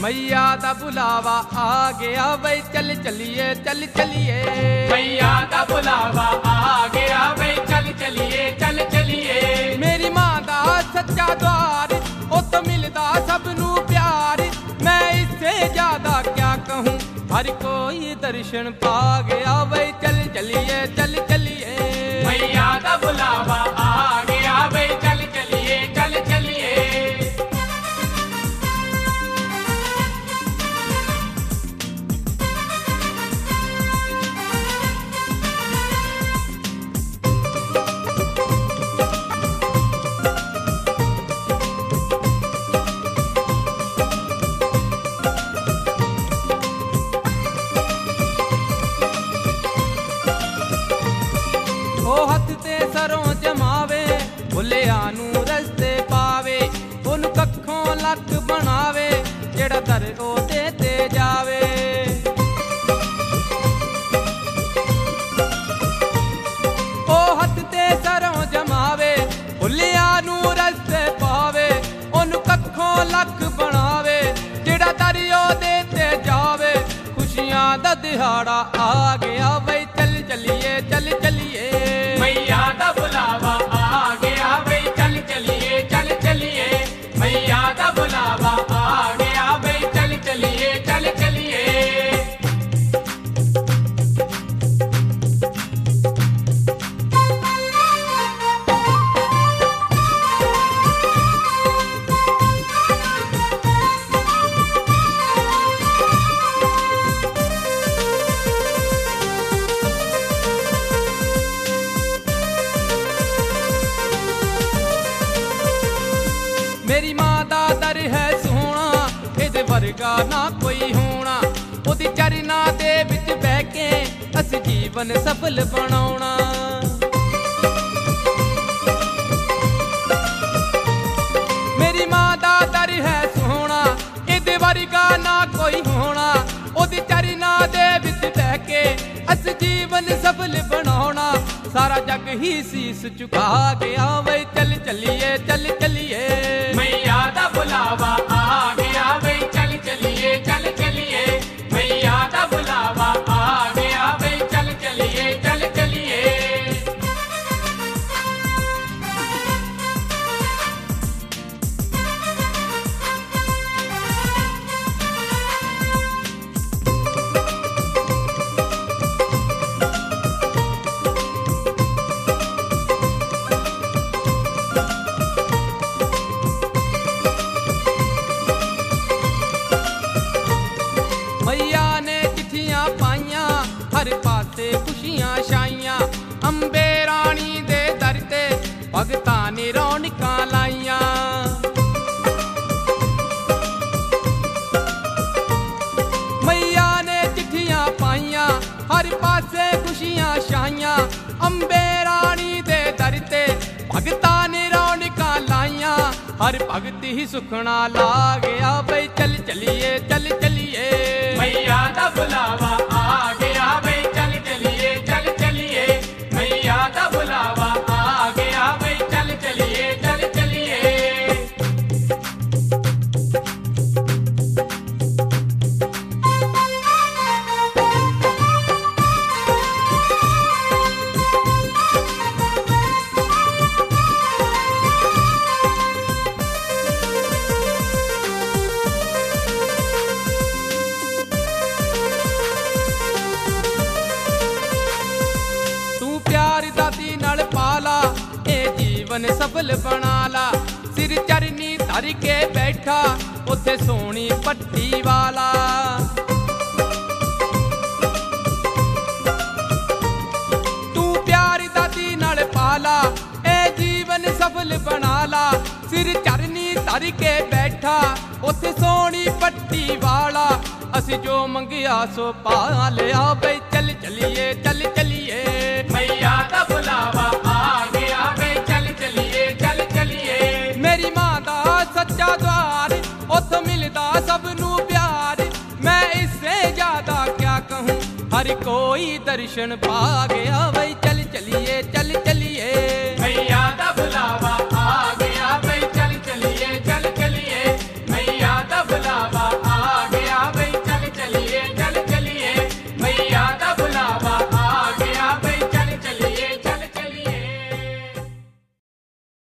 मैया दा बुलावा आ गया बई चल चलिए चल चलिए। मैया दा बुलावा आ गया बई चल चलिए चल चलिए। मेरी मां दा सच्चा द्वार ओ तो मिलदा सबनू प्यार, मैं इससे ज्यादा क्या कहूँ, हर कोई दर्शन पा गया बई चल चलिए चल चलिए। मैया दा बुलावा आ गया बई चल चलिए चल चलिए। ओ हथ ते सरों जमावे, भुलिया नू रस्ते पावे, उन कखों लक बनावे, जेड़ा दर ओदे ते जावे। ओ हथ ते सरों जमावे, भुलिया नू रस्ते पावे, उन कखों लक बनावे, जेड़ा दर ओदे ते जावे। खुशियां दा दिहाड़ा आ गया बई चल चलिए चल चलिए। मैया दा बुलावा आ गया बई चल चलिए चल चलिए। मैया दा बुलावा आ गया बई चल चलिए चल चलिए। मेरी मां दा दर है सोना, इहदे वर्गा ना कोई होना, ओदी चरना दे विच बह के अस जीवन सफल बनाउणा। मेरी मां दा दर है सोना, इहदे वर्गा ना कोई होना, ओदी चरना दे विच बह के अस जीवन सफल बनाउणा। सारा जग ही शीस झुका गया बई चल चलिए चल चलिए। मैया दा बुलावा आ गया बई चल चलिए चल चलिए। मैया दा बुलावा आ गया बई चल चलिए चल चलिए। मैया ने चिट्ठियां पाइयां, हर पासे खुशियां छाइयां, अंबे रानी दे दर ते भगतां ने रौनकां लाइयां। मैया ने चिट्ठियां पाइयां, हर पासे खुशियां छाइयां, अंबे रानी दे दर ते भगतां ने रौनकां लाइयां। हर भगत ही सुखना ला गया बई चल चलिए चल चलिए। मैया दा बुलावा आ गया बई चल चलिए चल चलिए। मैया दा बुलावा आ गया बई चल चलिए चल चलिए। तू प्यार दादी नाल पाला, ए जीवन सफल बना ला, सिर चरनी धर के बैठा उथे सोनी पट्टी वाला। तू प्यार दादी नाल पाला, ए जीवन सफल बना ला, सिर चरनी धर के बैठा उथे सोनी पट्टी वाला। असी जो मंगिया सो पा लिया बई चल चलिए चल चलिए। मैया दा बुलावा आ गया बई चल चलिए चल चलिए। मेरी मां दा सच्चा द्वार उथ मिलदा सबनू प्यार, मैं इससे ज्यादा क्या कहूँ, हर कोई दर्शन पा गया बई